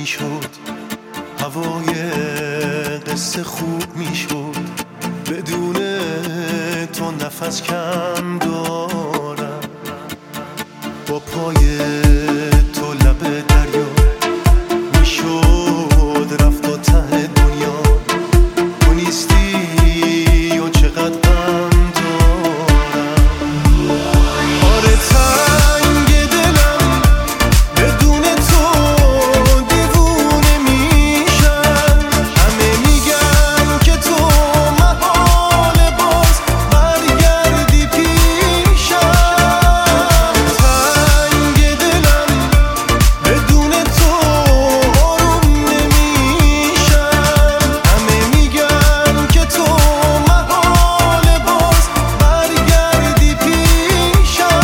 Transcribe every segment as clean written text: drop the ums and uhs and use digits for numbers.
میشد، هوای قصه خوب میشد. بدون تو نفس کم دارم، با پای تو لب دریا میشد رفت تا ته دنیا. تو نیستی و چقدر غم دارم. آره تنگ دلم بدون تو دیوونه میشم. همه میگن که تو محاله باز برگردی پیشم. تنگ دلم بدون تو آروم نمیشم. همه میگن که تو محاله باز برگردی پیشم.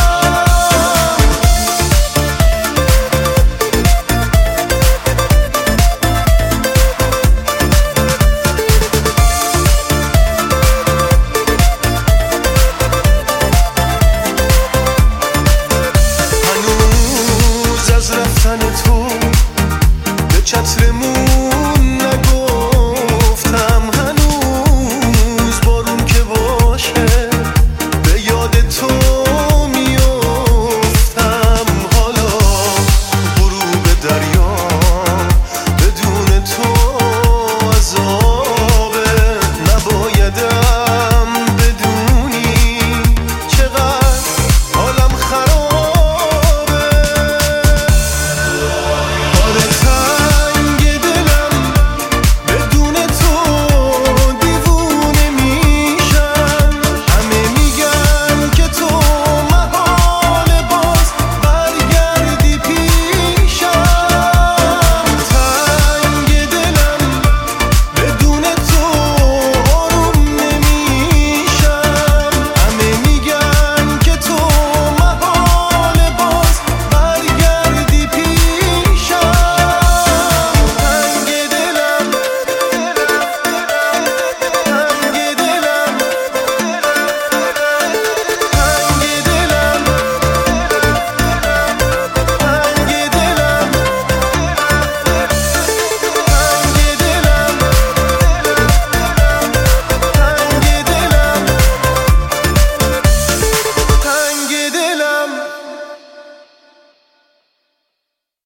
هنوز از رفتن تو به چتر